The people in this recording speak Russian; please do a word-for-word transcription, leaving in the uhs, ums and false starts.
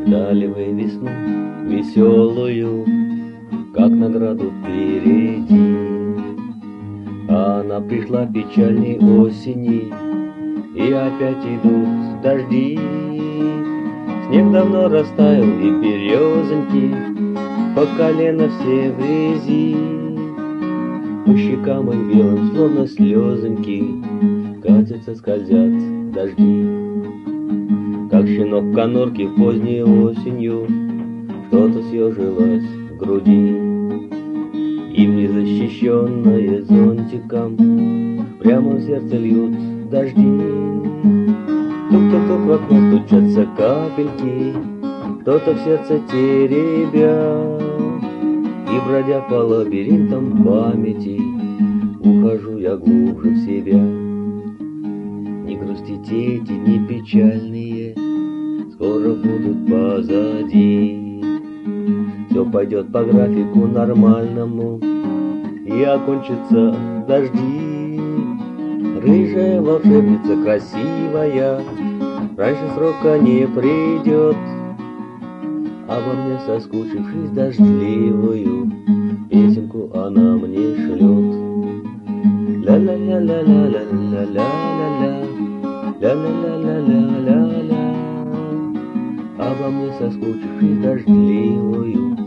Ждали вы весну веселую, как награду впереди. А она пришла печальной осени, и опять идут дожди. Снег давно растаял, и березоньки по колено все в грязи. По щекам их белым, словно слезоньки, катятся, скользят дожди. Как щенок в конурке поздней осенью, что-то съежилось в груди. Им незащищенное зонтиком прямо в сердце льют дожди. Тук-тук-тук в окно стучатся капельки, кто-то в сердце теребя. И бродя по лабиринтам памяти, ухожу я глубже в себя. Не грустите, эти дни печальные скоро будут позади. Все пойдет по графику нормальному, и окончатся дожди. Рыжая волшебница красивая раньше срока не придет. Обо мне соскучившись дождливую песенку она мне шлет. Ля-ля-ля-ля-ля-ля-ля-ля-ля, ля-ля-ля-ля-ля-ля-ля. Обо мне соскучившись дождливую